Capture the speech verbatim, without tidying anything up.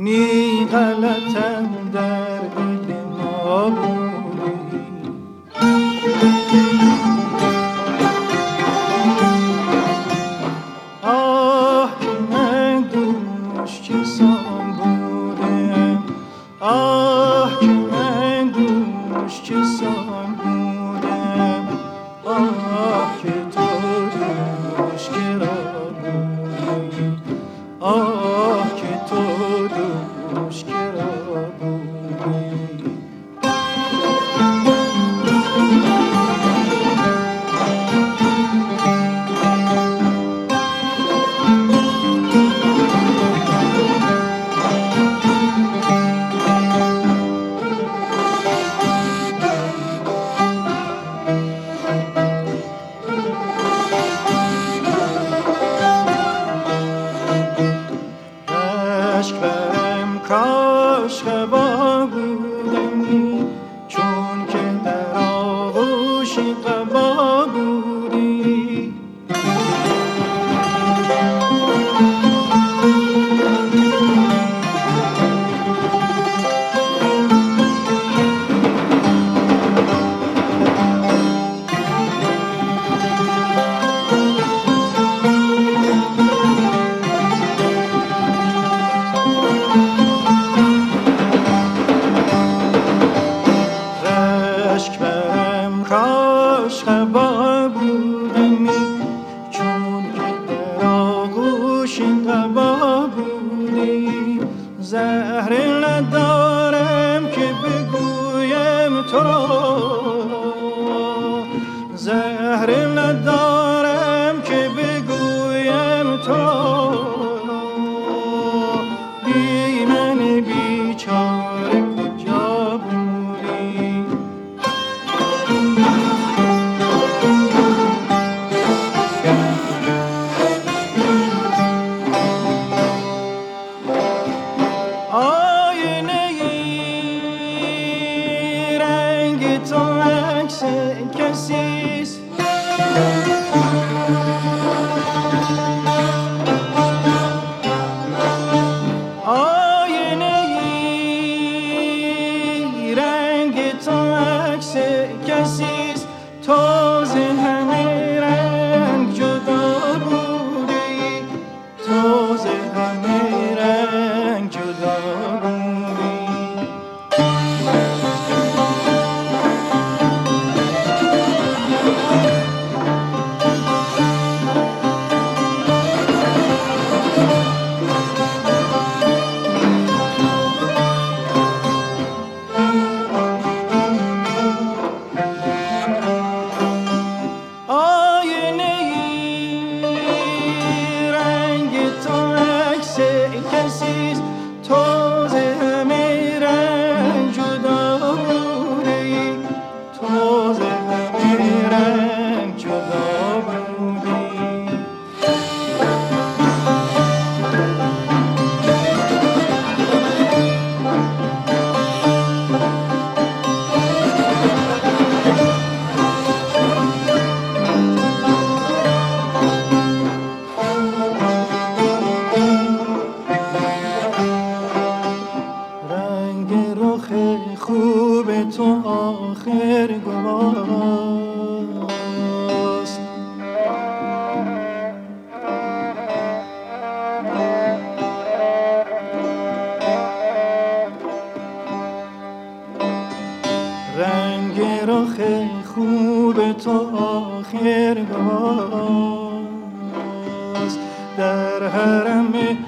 نی غلطم در دل ما بودی. آه که من دوش چسان بودم، آه که من دوش چسان بودم، آه که تو دوش کرا بودی، آه که تو دوش کرا بودی. کاش قبا بودمی چون که در آغوش قبا بودی. کاش قبا بودمی چون که در آغوش قبا بودی. زهر ندارم که بگویم تو را، زهر ندارم که بگویم تو را، بی من بیچاره کجا بودی. تو عکس کسیست، آینه ای رنگ تو عکس کسیست. تو ز همه رنگ جدا بودی، تو ز همه رنگ جدا بودی. تو ز همه رنگ جدا بودی، تو ز همه رنگ جدا بودی. خوب تو آخر گواست، رنگ رخ خوب تو آخر گواست. در حرم